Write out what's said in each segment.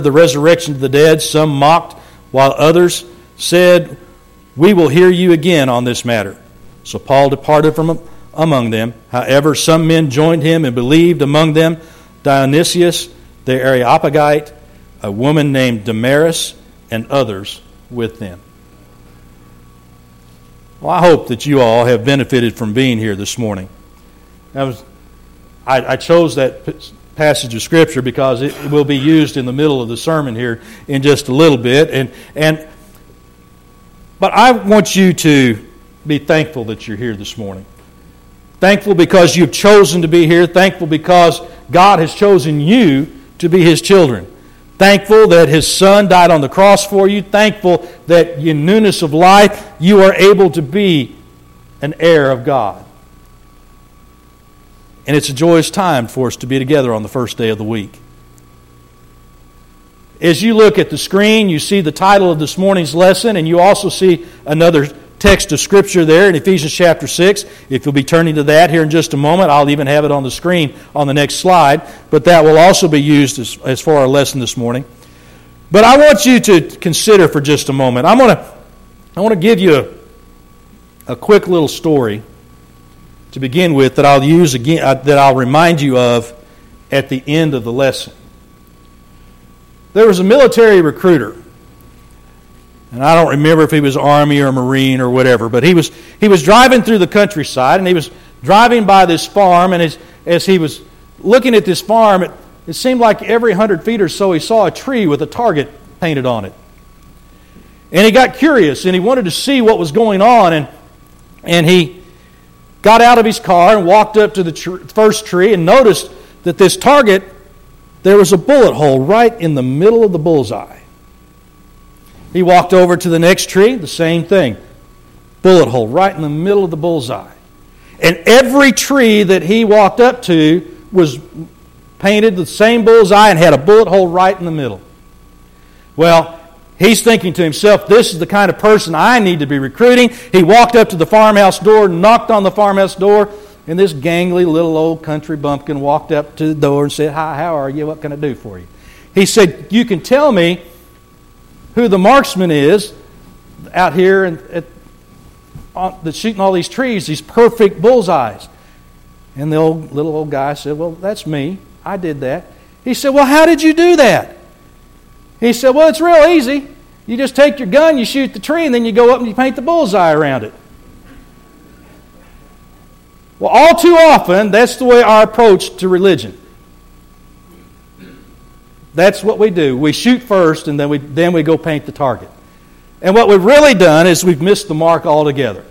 the resurrection of the dead, some mocked, while others said, "We will hear you again on this matter." So Paul departed from among them. However, some men joined him and believed, among them Dionysius the Areopagite, a woman named Damaris, and others with them. Well, I hope that you all have benefited from being here this morning. I chose that passage of Scripture because it will be used in the middle of the sermon here in just a little bit. But I want you to be thankful that you're here this morning. Thankful because you've chosen to be here. Thankful because God has chosen you to be His children. Thankful that His Son died on the cross for you. Thankful that in newness of life you are able to be an heir of God. And it's a joyous time for us to be together on the first day of the week. As you look at the screen, you see the title of this morning's lesson, and you also see another text of Scripture there in Ephesians chapter 6. If you'll be turning to that here in just a moment, I'll even have it on the screen on the next slide, but that will also be used as for our lesson this morning. But I want you to consider for just a moment. I want to give you a quick little story to begin with that I'll use again, that I'll remind you of at the end of the lesson. There was a military recruiter, and I don't remember if he was Army or Marine or whatever, but he was driving through the countryside, and he was driving by this farm, and as he was looking at this farm, it seemed like every 100 feet or so he saw a tree with a target painted on it. And he got curious, and he wanted to see what was going on, and he got out of his car and walked up to the first tree and noticed that this target, there was a bullet hole right in the middle of the bullseye. He walked over to the next tree, the same thing. Bullet hole right in the middle of the bullseye. And every tree that he walked up to was painted the same bullseye and had a bullet hole right in the middle. Well, he's thinking to himself, this is the kind of person I need to be recruiting. He walked up to the farmhouse door, knocked on the farmhouse door, and this gangly little old country bumpkin walked up to the door and said, "Hi, how are you? What can I do for you?" He said, "You can tell me who the marksman is out here that's shooting all these trees, these perfect bullseyes." And the little old guy said, "Well, that's me. I did that." He said, "Well, how did you do that?" He said, "Well, it's real easy. You just take your gun, you shoot the tree, and then you go up and you paint the bullseye around it." Well, all too often, that's the way our approach to religion. That's what we do. We shoot first, and then we go paint the target. And what we've really done is we've missed the mark altogether.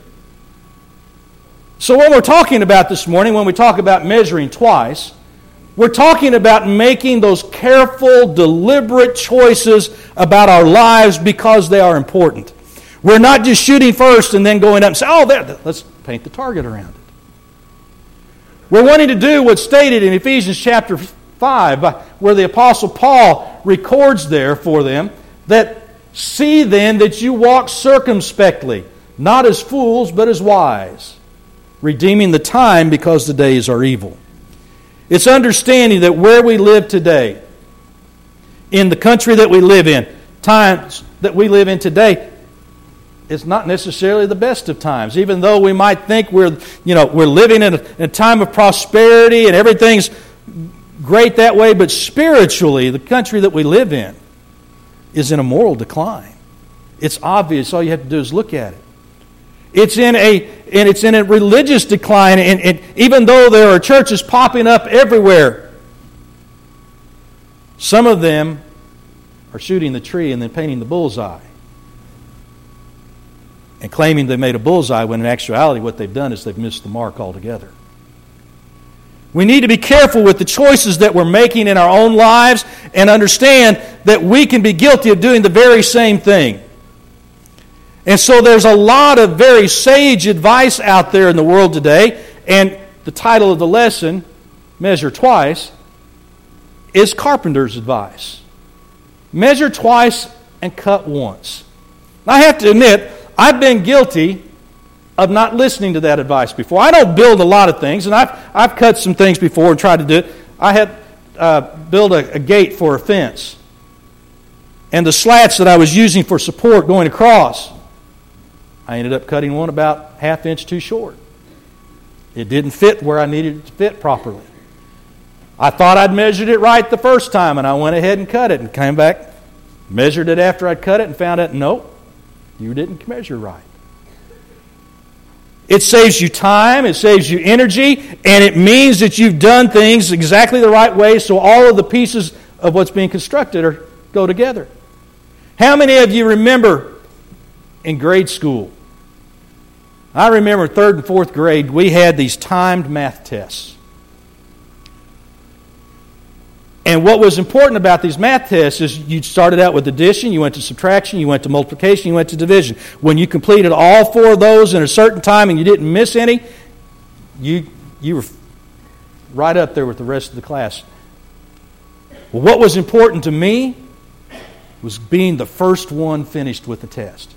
So what we're talking about this morning, when we talk about measuring twice, we're talking about making those careful, deliberate choices about our lives because they are important. We're not just shooting first and then going up and saying, "Oh, there, let's paint the target around it." We're wanting to do what's stated in Ephesians chapter 5, where the Apostle Paul records there for them, that see then that you walk circumspectly, not as fools, but as wise, redeeming the time because the days are evil. It's understanding that where we live today, in the country that we live in, times that we live in today, it's not necessarily the best of times. Even though we might think we're living in a time of prosperity and everything's great that way, but spiritually, the country that we live in is in a moral decline. It's obvious. All you have to do is look at it. It's in a religious decline, and even though there are churches popping up everywhere, some of them are shooting the tree and then painting the bullseye and claiming they made a bullseye when in actuality what they've done is they've missed the mark altogether. We need to be careful with the choices that we're making in our own lives and understand that we can be guilty of doing the very same thing. And so there's a lot of very sage advice out there in the world today, and the title of the lesson, Measure Twice, is carpenter's advice. Measure twice and cut once. I have to admit, I've been guilty of not listening to that advice before. I don't build a lot of things, and I've cut some things before and tried to do it. I had built a gate for a fence. And the slats that I was using for support going across, I ended up cutting one about ½ inch too short. It didn't fit where I needed it to fit properly. I thought I'd measured it right the first time, and I went ahead and cut it and came back, measured it after I'd cut it, and found out, nope, you didn't measure right. It saves you time, it saves you energy, and it means that you've done things exactly the right way so all of the pieces of what's being constructed go together. How many of you remember in grade school? I remember 3rd and 4th grade, we had these timed math tests. And what was important about these math tests is you started out with addition, you went to subtraction, you went to multiplication, you went to division. When you completed all 4 of those in a certain time and you didn't miss any, you were right up there with the rest of the class. Well, what was important to me was being the first one finished with the test.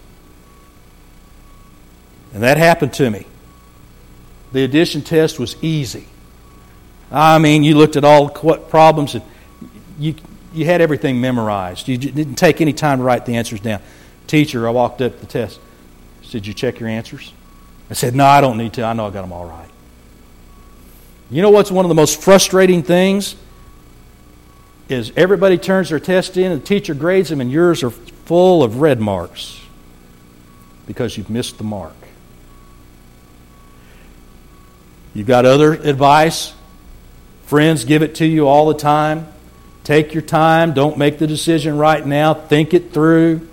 And that happened to me. The addition test was easy. I mean, you looked at all problems and you had everything memorized. You didn't take any time to write the answers down. Teacher, I walked up to the test. Did you check your answers? I said, no, I don't need to. I know I got them all right. You know what's one of the most frustrating things? Is everybody turns their test in and the teacher grades them and yours are full of red marks because you've missed the mark. You've got other advice. Friends give it to you all the time. Take your time. Don't make the decision right now. Think it through.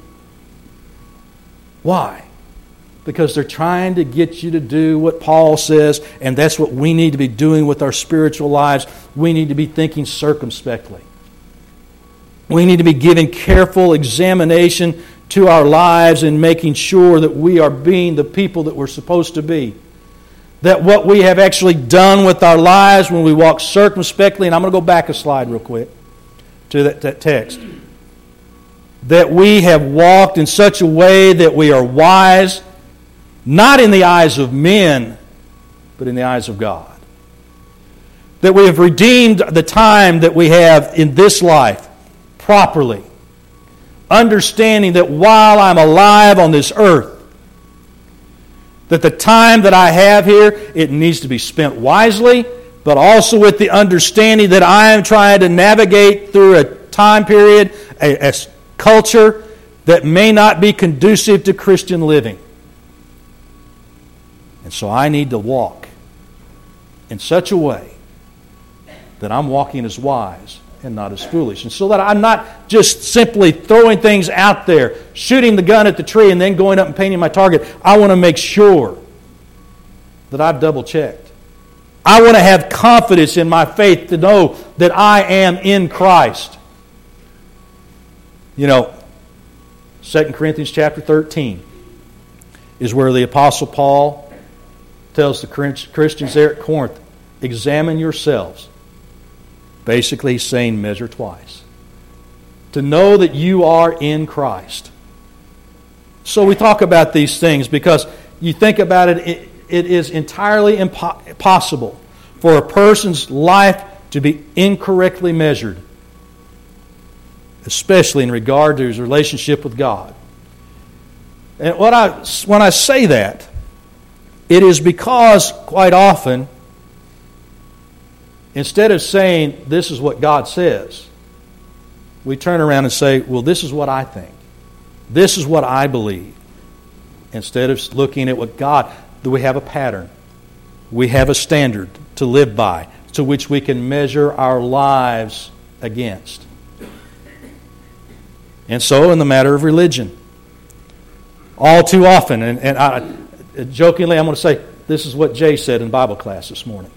Why? Because they're trying to get you to do what Paul says, and that's what we need to be doing with our spiritual lives. We need to be thinking circumspectly. We need to be giving careful examination to our lives and making sure that we are being the people that we're supposed to be. That what we have actually done with our lives when we walk circumspectly, and I'm going to go back a slide real quick to that text, that we have walked in such a way that we are wise, not in the eyes of men, but in the eyes of God. That we have redeemed the time that we have in this life properly, understanding that while I'm alive on this earth, that the time that I have here, it needs to be spent wisely, but also with the understanding that I am trying to navigate through a time period, a culture that may not be conducive to Christian living. And so I need to walk in such a way that I'm walking as wise and not as foolish. And so that I'm not just simply throwing things out there, shooting the gun at the tree and then going up and painting my target. I want to make sure that I've double-checked. I want to have confidence in my faith to know that I am in Christ. You know, 2 Corinthians chapter 13 is where the Apostle Paul tells the Christians there at Corinth, examine yourselves. Basically, he's saying measure twice. To know that you are in Christ. So we talk about these things because you think about it, it is entirely impossible for a person's life to be incorrectly measured, especially in regard to his relationship with God. And when I say that, it is because quite often, instead of saying, this is what God says, we turn around and say, well, this is what I think. This is what I believe. Instead of looking at what God, we have a pattern. We have a standard to live by, to which we can measure our lives against. And so in the matter of religion, all too often, and I, jokingly I'm going to say, this is what Jay said in Bible class this morning.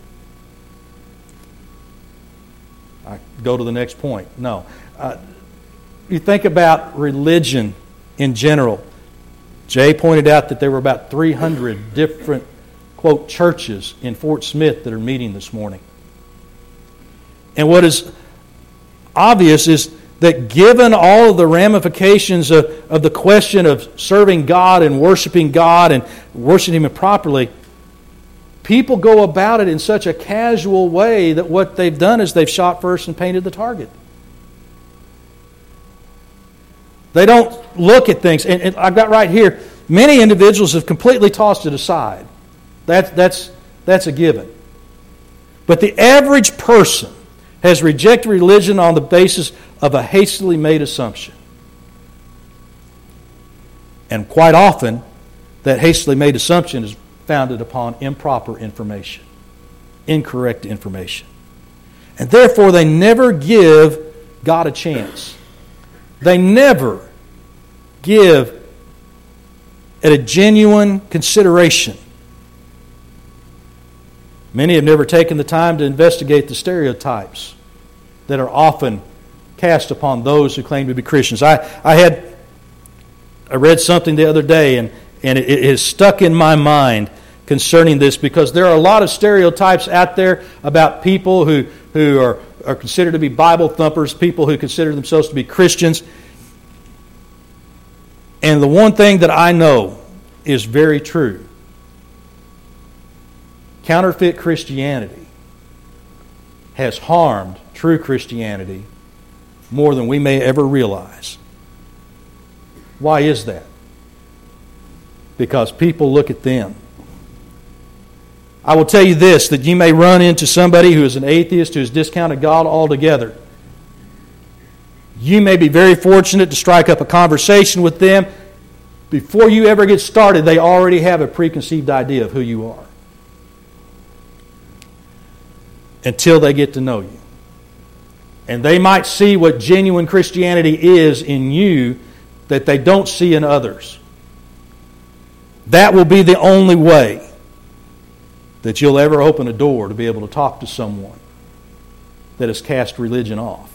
I go to the next point. No. You think about religion in general. Jay pointed out that there were about 300 different, quote, churches in Fort Smith that are meeting this morning. And what is obvious is that given all of the ramifications of the question of serving God and worshiping Him properly, people go about it in such a casual way that what they've done is they've shot first and painted the target. They don't look at things. And I've got right here, many individuals have completely tossed it aside. That's a given. But the average person has rejected religion on the basis of a hastily made assumption. And quite often, that hastily made assumption is founded upon improper information, incorrect information. And therefore, they never give God a chance. They never give it a genuine consideration. Many have never taken the time to investigate the stereotypes that are often cast upon those who claim to be Christians. I read something the other day, and it is stuck in my mind concerning this, because there are a lot of stereotypes out there about people who are considered to be Bible thumpers, people who consider themselves to be Christians. And the one thing that I know is very true. Counterfeit Christianity has harmed true Christianity more than we may ever realize. Why is that? Because people look at them. I will tell you this, that you may run into somebody who is an atheist, who has discounted God altogether. You may be very fortunate to strike up a conversation with them. Before you ever get started, they already have a preconceived idea of who you are. Until they get to know you. And they might see what genuine Christianity is in you that they don't see in others. That will be the only way that you'll ever open a door to be able to talk to someone that has cast religion off.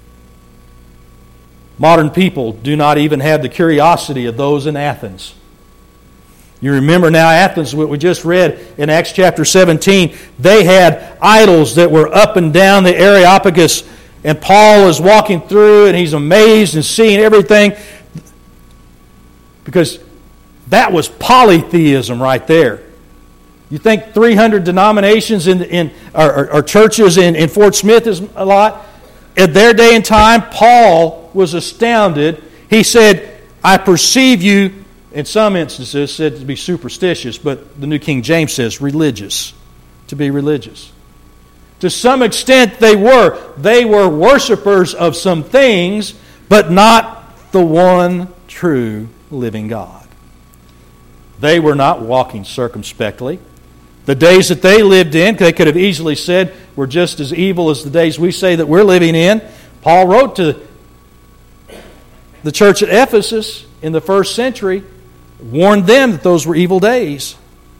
Modern people do not even have the curiosity of those in Athens. You remember now Athens, what we just read in Acts chapter 17, they had idols that were up and down the Areopagus, and Paul is walking through and he's amazed and seeing everything, because that was polytheism right there. You think 300 denominations or churches in Fort Smith is a lot? At their day and time, Paul was astounded. He said, I perceive you, in some instances, said to be superstitious, but the New King James says religious, to be religious. To some extent they were. They were worshipers of some things, but not the one true living God. They were not walking circumspectly. The days that they lived in, they could have easily said, were just as evil as the days we say that we're living in. Paul wrote to the church at Ephesus in the first century, warned them that those were evil days.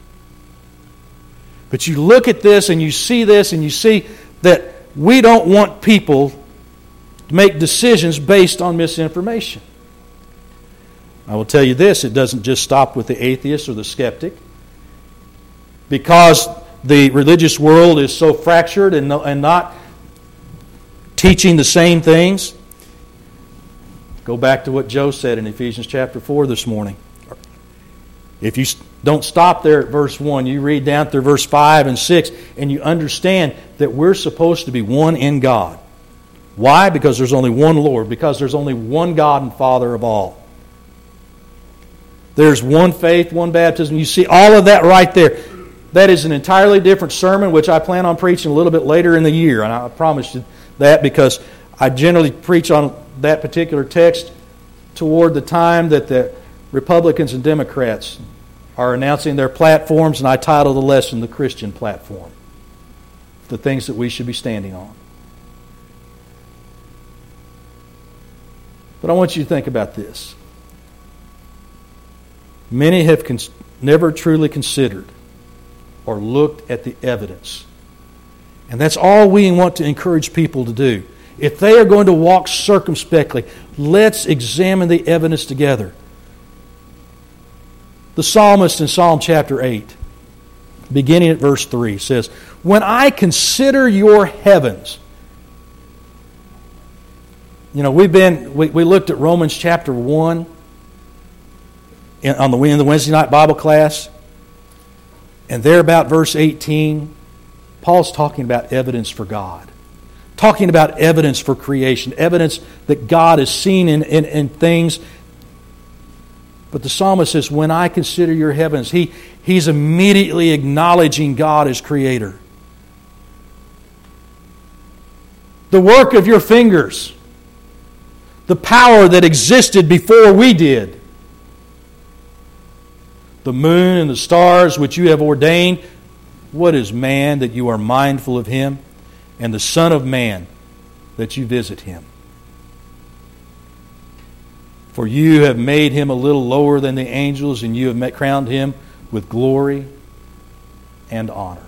But you look at this and you see that we don't want people to make decisions based on misinformation. I will tell you this, it doesn't just stop with the atheist or the skeptic. Because the religious world is so fractured and not teaching the same things. Go back to what Joe said in Ephesians chapter 4 this morning. If you don't stop there at verse 1, you read down through verse 5 and 6, and you understand that we're supposed to be one in God. Why? Because there's only one Lord. Because there's only one God and Father of all. There's one faith, one baptism. You see all of that right there. That is an entirely different sermon, which I plan on preaching a little bit later in the year. And I promise you that, because I generally preach on that particular text toward the time that the Republicans and Democrats are announcing their platforms, and I title the lesson, The Christian Platform. The things that we should be standing on. But I want you to think about this. Many have never truly considered or looked at the evidence. And that's all we want to encourage people to do. If they are going to walk circumspectly, let's examine the evidence together. The psalmist in Psalm chapter 8, beginning at verse 3, says, When I consider your heavens. You know, we looked at Romans chapter 1 in the Wednesday night Bible class. And there about verse 18, Paul's talking about evidence for God. talking about evidence for creation, evidence that God is seen in things. But the psalmist says, when I consider your heavens, he's immediately acknowledging God as creator. The work of your fingers, the power that existed before we did, the moon and the stars which you have ordained. What is man that you are mindful of him, and the Son of Man that you visit him? For you have made him a little lower than the angels, and you have crowned him with glory and honor.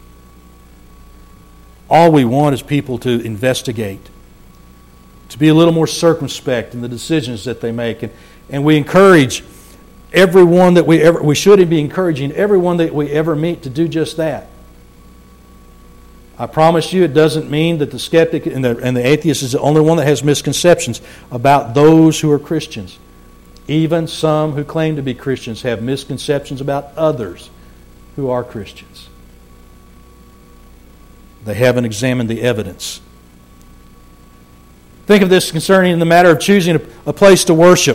All we want is people to investigate, to be a little more circumspect in the decisions that they make. And we encourage everyone that we should be encouraging everyone that we ever meet to do just that. I promise you, it doesn't mean that the skeptic and the atheist is the only one that has misconceptions about those who are Christians. Even some who claim to be Christians have misconceptions about others who are Christians. They haven't examined the evidence. Think of this concerning the matter of choosing a place to worship.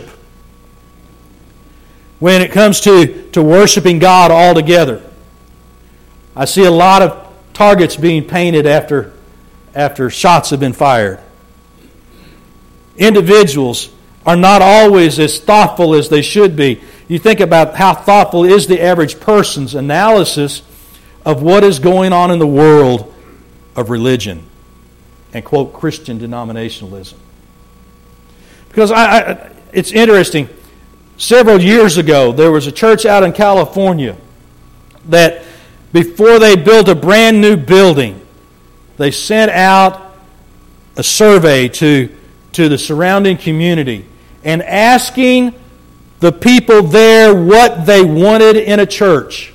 When it comes to worshiping God altogether, I see a lot of targets being painted after shots have been fired. Individuals are not always as thoughtful as they should be. You think about how thoughtful is the average person's analysis of what is going on in the world of religion and, quote, Christian denominationalism. Because it's interesting. Several years ago, there was a church out in California that before they built a brand new building, they sent out a survey to the surrounding community and asking the people there what they wanted in a church.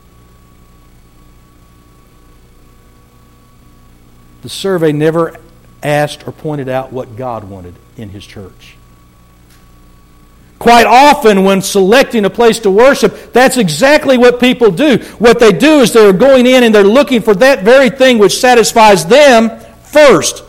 The survey never asked or pointed out what God wanted in His church. Quite often when selecting a place to worship, that's exactly what people do. What they do is they're going in and they're looking for that very thing which satisfies them first.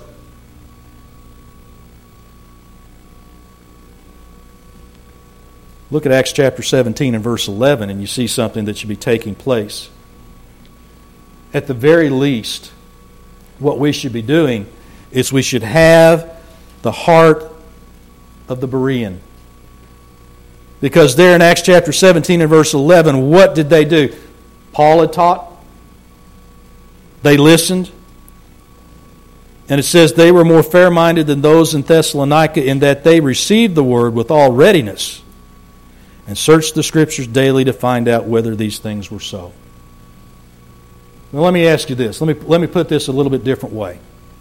Look at Acts chapter 17 and verse 11 and you see something that should be taking place. At the very least, what we should be doing is we should have the heart of the Berean. Because there in Acts chapter 17 and verse 11, what did they do? Paul had taught. They listened. And it says they were more fair-minded than those in Thessalonica in that they received the word with all readiness and searched the Scriptures daily to find out whether these things were so. Now let me ask you this. Let me put this a little bit different way.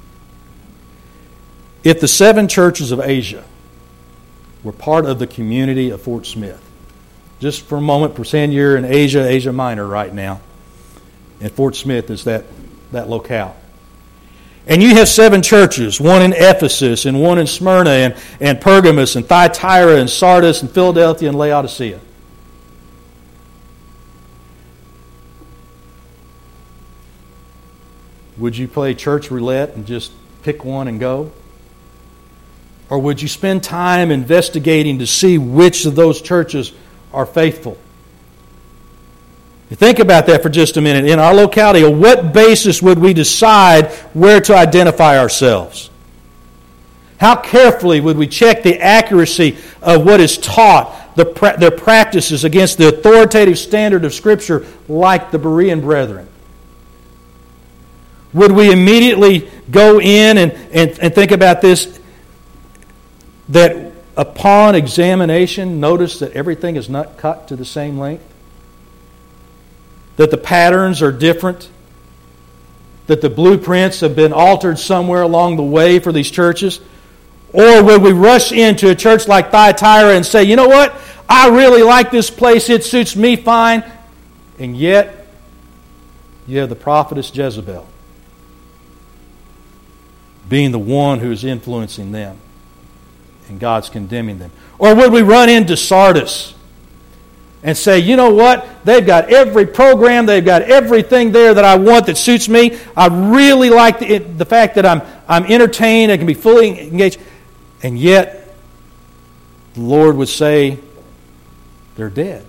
If the 7 churches of Asia were part of the community of Fort Smith, just for a moment, pretend you're in Asia Minor right now, and Fort Smith is that locale. And you have 7 churches, one in Ephesus, and one in Smyrna, and Pergamos, and Thyatira, and Sardis, and Philadelphia, and Laodicea. Would you play church roulette and just pick one and go? Or would you spend time investigating to see which of those churches are faithful? You think about that for just a minute. In our locality, on what basis would we decide where to identify ourselves? How carefully would we check the accuracy of what is taught, their practices against the authoritative standard of Scripture like the Berean brethren? Would we immediately go in and think about this, that upon examination, notice that everything is not cut to the same length? That the patterns are different? That the blueprints have been altered somewhere along the way for these churches? Or would we rush into a church like Thyatira and say, you know what? I really like this place. It suits me fine. And yet, you have the prophetess Jezebel being the one who is influencing them. And God's condemning them. Or would we run into Sardis and say, you know what? They've got every program, they've got everything there that I want that suits me. I really like the fact that I'm entertained, I can be fully engaged. And yet, the Lord would say, they're dead.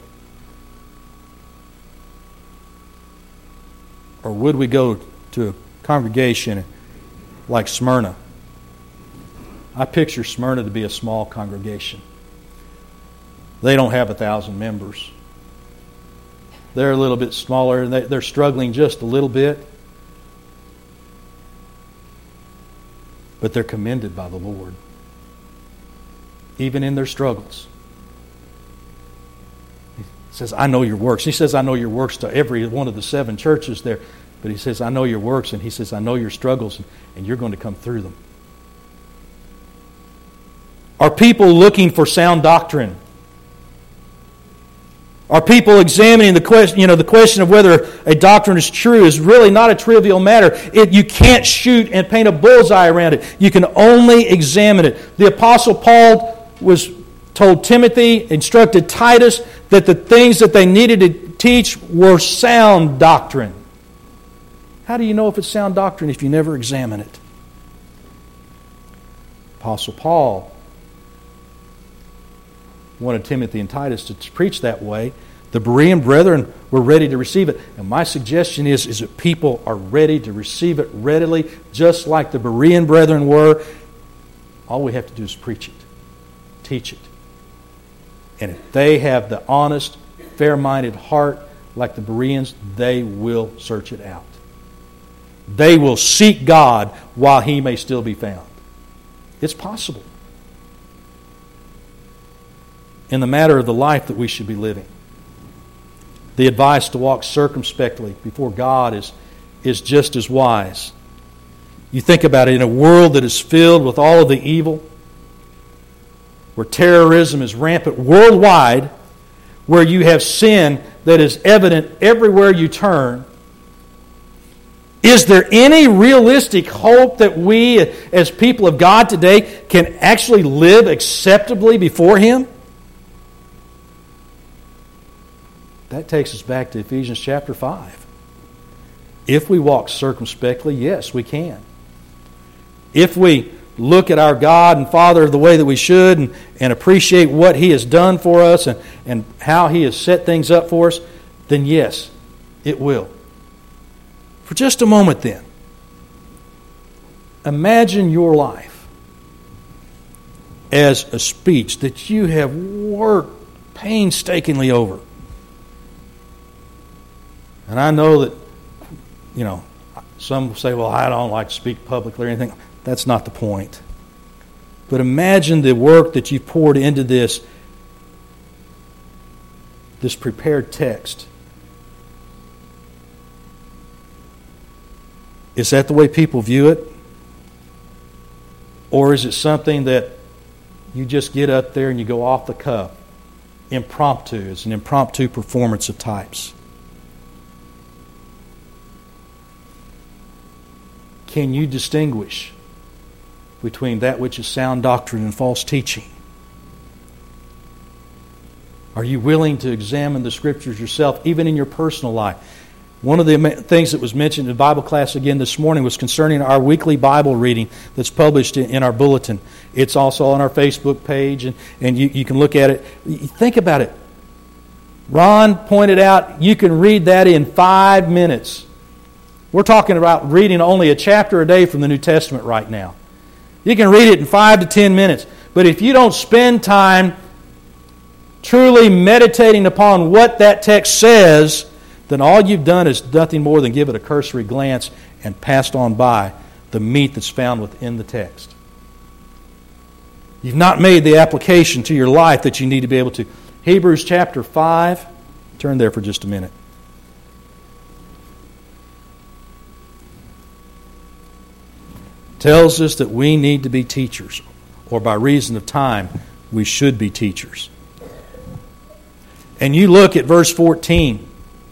Or would we go to a congregation like Smyrna? I picture Smyrna to be a small congregation. They don't have 1,000 members. They're a little bit smaller, and they're struggling just a little bit. But they're commended by the Lord, even in their struggles. He says, I know your works. He says, I know your works to every one of the 7 churches there. But he says, I know your works, and he says, I know your struggles, and you're going to come through them. Are people looking for sound doctrine? Are people examining the question? The question of whether a doctrine is true is really not a trivial matter. You can't shoot and paint a bullseye around it. You can only examine it. The Apostle Paul told Timothy, instructed Titus, that the things that they needed to teach were sound doctrine. How do you know if it's sound doctrine if you never examine it? Apostle Paul wanted Timothy and Titus to preach that way. The Berean brethren were ready to receive it. And my suggestion is that people are ready to receive it readily, just like the Berean brethren were. All we have to do is preach it, teach it. And if they have the honest, fair-minded heart like the Bereans, they will search it out. They will seek God while He may still be found. It's possible. In the matter of the life that we should be living, the advice to walk circumspectly before God is just as wise. You think about it, in a world that is filled with all of the evil, where terrorism is rampant worldwide, where you have sin that is evident everywhere you turn, is there any realistic hope that we as people of God today can actually live acceptably before Him? That takes us back to Ephesians chapter 5. If we walk circumspectly, yes, we can. If we look at our God and Father the way that we should and appreciate what He has done for us and how He has set things up for us, then yes, it will. For just a moment then, imagine your life as a speech that you have worked painstakingly over. And I know that, some say, well, I don't like to speak publicly or anything. That's not the point. But imagine the work that you've poured into this prepared text. Is that the way people view it? Or is it something that you just get up there and you go off the cuff? Impromptu. It's an impromptu performance of types. Can you distinguish between that which is sound doctrine and false teaching? Are you willing to examine the Scriptures yourself, even in your personal life? One of the things that was mentioned in Bible class again this morning was concerning our weekly Bible reading that's published in our bulletin. It's also on our Facebook page, and you can look at it. Think about it. Ron pointed out you can read that in 5 minutes. We're talking about reading only a chapter a day from the New Testament right now. You can read it in 5 to 10 minutes. But if you don't spend time truly meditating upon what that text says, then all you've done is nothing more than give it a cursory glance and passed on by the meat that's found within the text. You've not made the application to your life that you need to be able to. Hebrews chapter 5. Turn there for just a minute. Tells us that we need to be teachers, or by reason of time, we should be teachers. And you look at verse 14.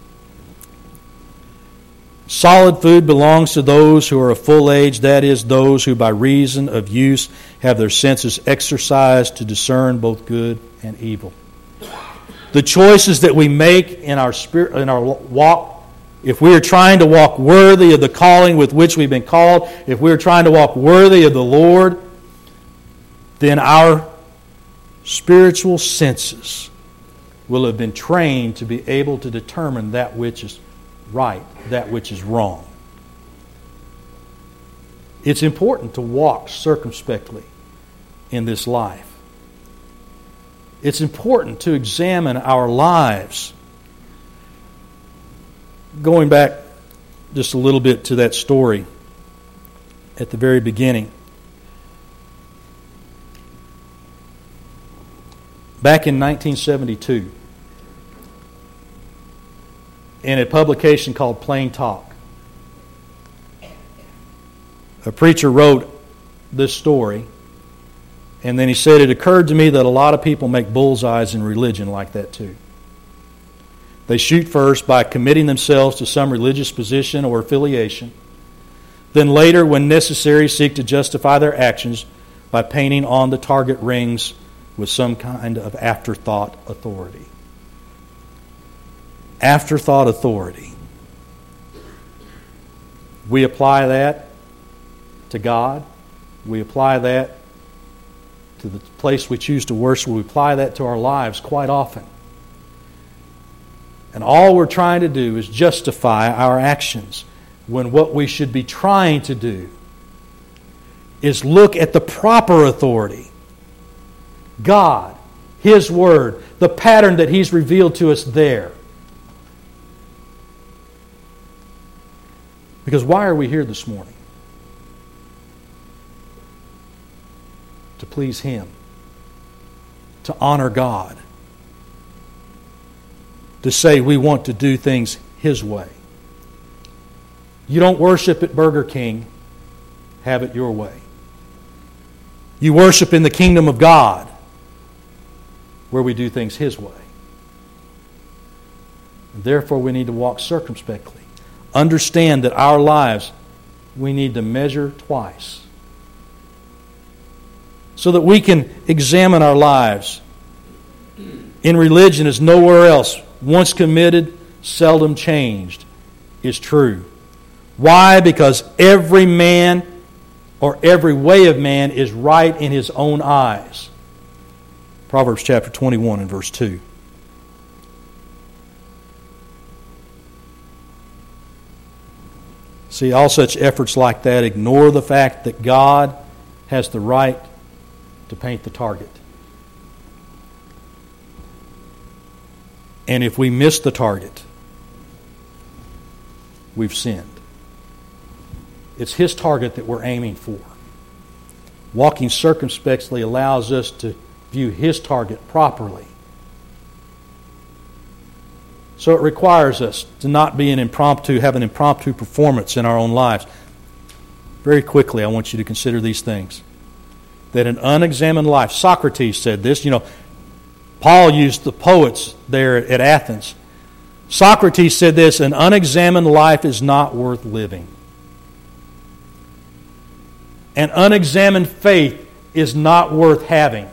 Solid food belongs to those who are of full age, that is, those who by reason of use have their senses exercised to discern both good and evil. The choices that we make in our spirit, in our walk if we are trying to walk worthy of the calling with which we've been called, if we are trying to walk worthy of the Lord, then our spiritual senses will have been trained to be able to determine that which is right, that which is wrong. It's important to walk circumspectly in this life. It's important to examine our lives. Going back just a little bit to that story at the very beginning. Back in 1972, in a publication called Plain Talk, a preacher wrote this story, and then he said, "It occurred to me that a lot of people make bullseyes in religion like that too. They shoot first by committing themselves to some religious position or affiliation, then later, when necessary, seek to justify their actions by painting on the target rings with some kind of afterthought authority." Afterthought authority. We apply that to God. We apply that to the place we choose to worship. We apply that to our lives quite often. And all we're trying to do is justify our actions, when what we should be trying to do is look at the proper authority. God, His Word, the pattern that He's revealed to us there. Because why are we here this morning? To please Him. To honor God. To say we want to do things His way. You don't worship at Burger King, have it your way. You worship in the kingdom of God, where we do things His way. And therefore, we need to walk circumspectly. Understand that our lives, we need to measure twice, so that we can examine our lives. In religion as nowhere else, once committed, seldom changed, is true. Why? Because every man or every way of man is right in his own eyes. Proverbs chapter 21 and verse 2. See, all such efforts like that ignore the fact that God has the right to paint the target. And if we miss the target, we've sinned. It's His target that we're aiming for. Walking circumspectly allows us to view His target properly. So it requires us to not be have an impromptu performance in our own lives. Very quickly, I want you to consider these things. That an unexamined life, Socrates said this, Paul used the poets there at Athens. Socrates said this, an unexamined life is not worth living. An unexamined faith is not worth having.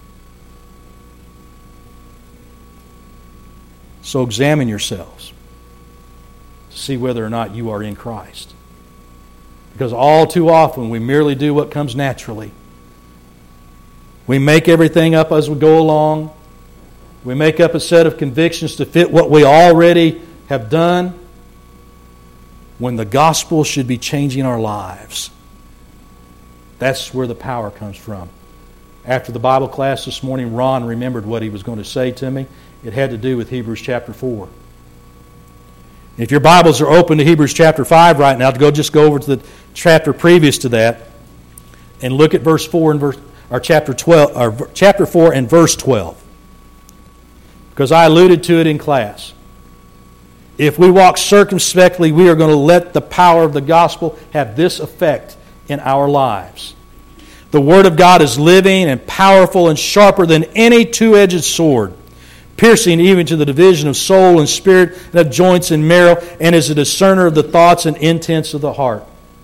So examine yourselves to see whether or not you are in Christ. Because all too often we merely do what comes naturally. We make everything up as we go along. We make up a set of convictions to fit what we already have done, when the gospel should be changing our lives. That's where the power comes from. After the Bible class this morning, Ron remembered what he was going to say to me. It had to do with Hebrews chapter 4. If your Bibles are open to Hebrews chapter 5 right now, just go over to the chapter previous to that and look at verse 4 and chapter 4 and verse 12. Because I alluded to it in class. If we walk circumspectly, we are going to let the power of the gospel have this effect in our lives. The Word of God is living and powerful and sharper than any two-edged sword, piercing even to the division of soul and spirit and of joints and marrow, and is a discerner of the thoughts and intents of the heart.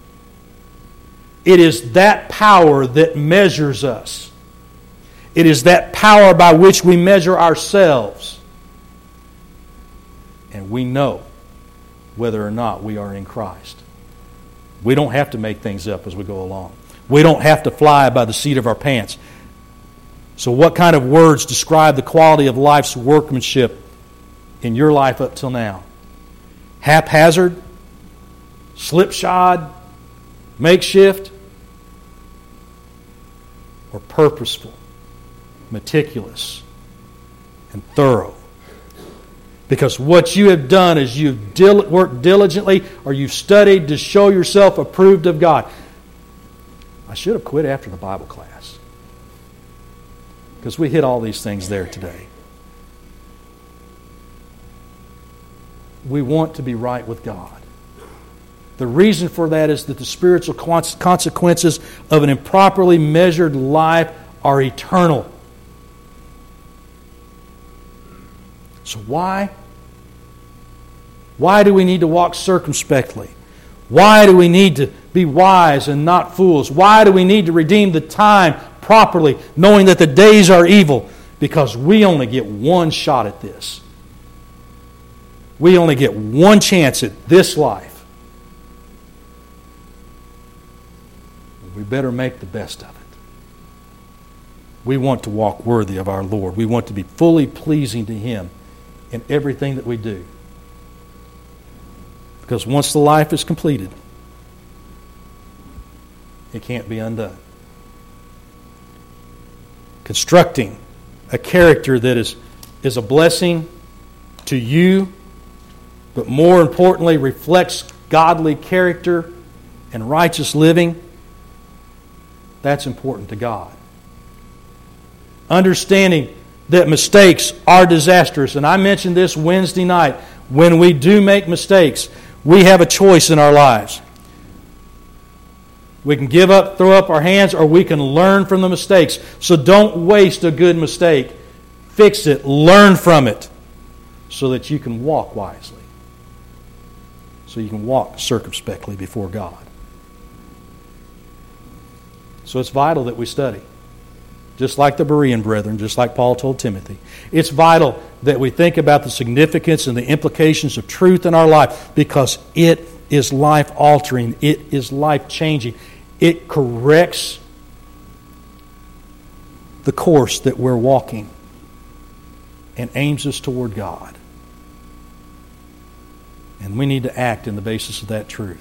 It is that power that measures us. It is that power by which we measure ourselves. And we know whether or not we are in Christ. We don't have to make things up as we go along. We don't have to fly by the seat of our pants. So what kind of words describe the quality of life's workmanship in your life up till now? Haphazard? Slipshod? Makeshift? Or purposeful, meticulous, and thorough? Because what you have done is you've worked diligently, or you've studied to show yourself approved of God. I should have quit after the Bible class, because we hit all these things there today. We want to be right with God. The reason for that is that the spiritual consequences of an improperly measured life are eternal. So why? Why do we need to walk circumspectly? Why do we need to be wise and not fools? Why do we need to redeem the time properly, knowing that the days are evil? Because we only get one shot at this. We only get one chance at this life. We better make the best of it. We want to walk worthy of our Lord. We want to be fully pleasing to Him in everything that we do. Because once the life is completed, it can't be undone. Constructing a character that is a blessing to you, but more importantly reflects godly character and righteous living, that's important to God. Understanding that mistakes are disastrous. And I mentioned this Wednesday night. When we do make mistakes, we have a choice in our lives. We can give up, throw up our hands, or we can learn from the mistakes. So don't waste a good mistake. Fix it. Learn from it so that you can walk wisely. So you can walk circumspectly before God. So it's vital that we study. Just like the Berean brethren, just like Paul told Timothy. It's vital that we think about the significance and the implications of truth in our life, because it is life-altering. It is life-changing. It corrects the course that we're walking and aims us toward God. And we need to act in the basis of that truth.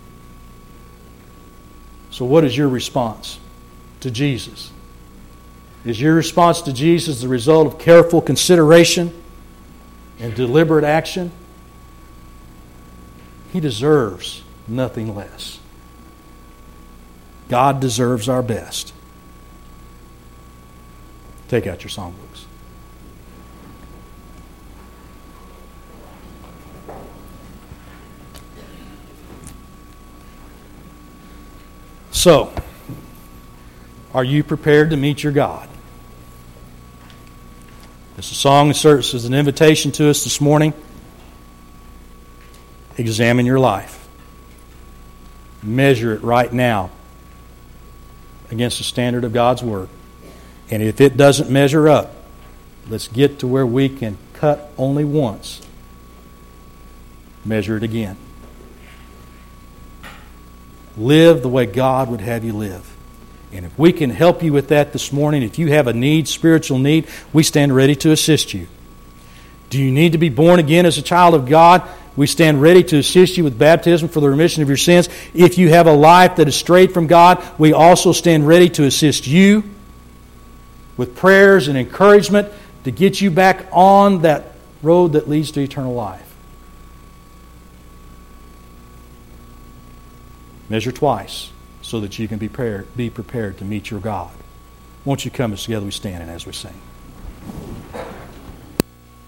So what is your response to Jesus? Is your response to Jesus the result of careful consideration and deliberate action? He deserves nothing less. God deserves our best. Take out your songbooks. So, are you prepared to meet your God? As the song serves as an invitation to us this morning, examine your life. Measure it right now against the standard of God's Word. And if it doesn't measure up, let's get to where we can cut only once. Measure it again. Live the way God would have you live. And if we can help you with that this morning, if you have a need, spiritual need, we stand ready to assist you. Do you need to be born again as a child of God? We stand ready to assist you with baptism for the remission of your sins. If you have a life that is strayed from God, we also stand ready to assist you with prayers and encouragement to get you back on that road that leads to eternal life. Measure twice so that you can be prepared to meet your God. Won't you come as together we stand and as we sing?